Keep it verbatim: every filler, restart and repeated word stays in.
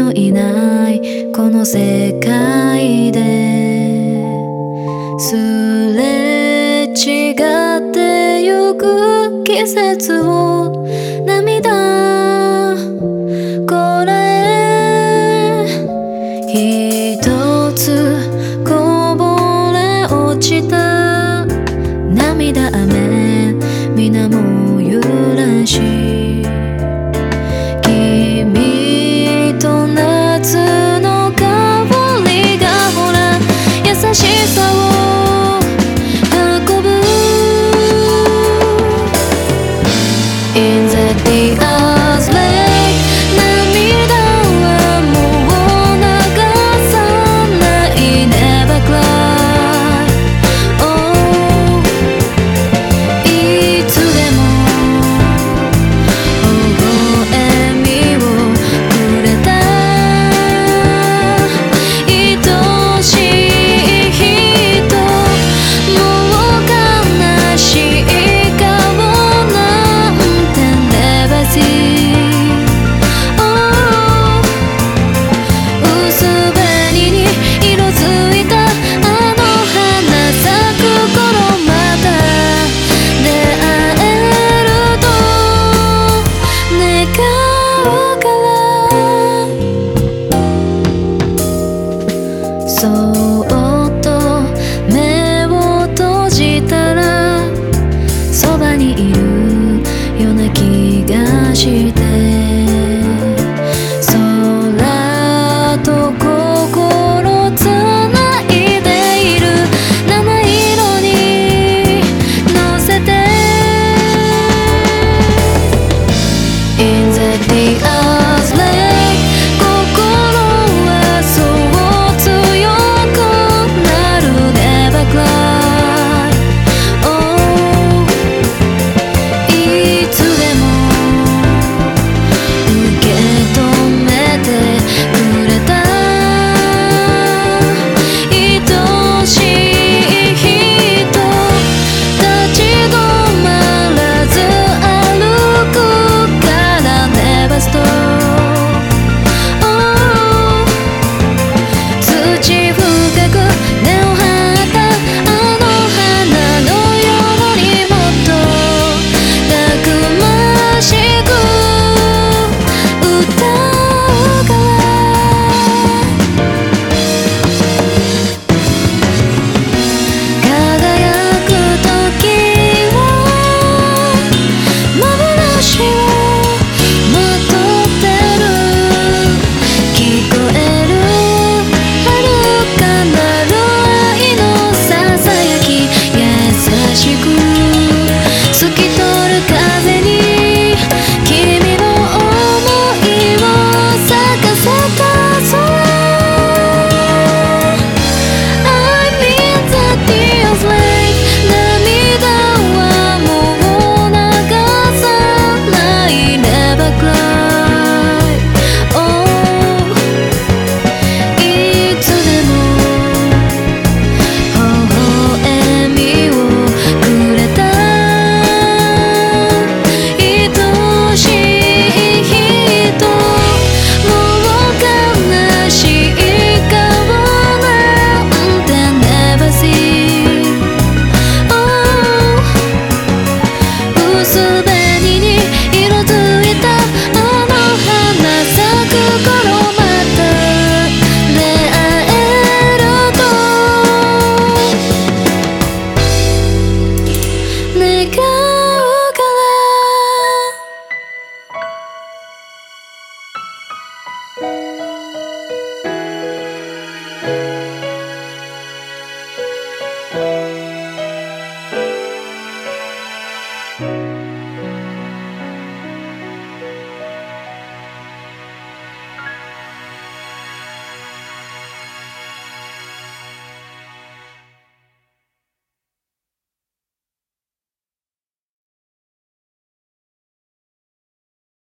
もいないこの世界ですれ違ってゆく季節を涙こらえ一つこぼれ落ちた涙雨皆も揺らし君と夏の香りがほら優しさを運ぶ In the tears lake 涙はもう流さない Never cry Oh いつでも微笑みをくれた愛しい人もう悲しい顔なんて Never see Oh 薄紅に色づいたあの花咲く頃また出会えると願うからそっと目を閉じたらそばにいるような気がして空と心つないでいる七色に乗せて In the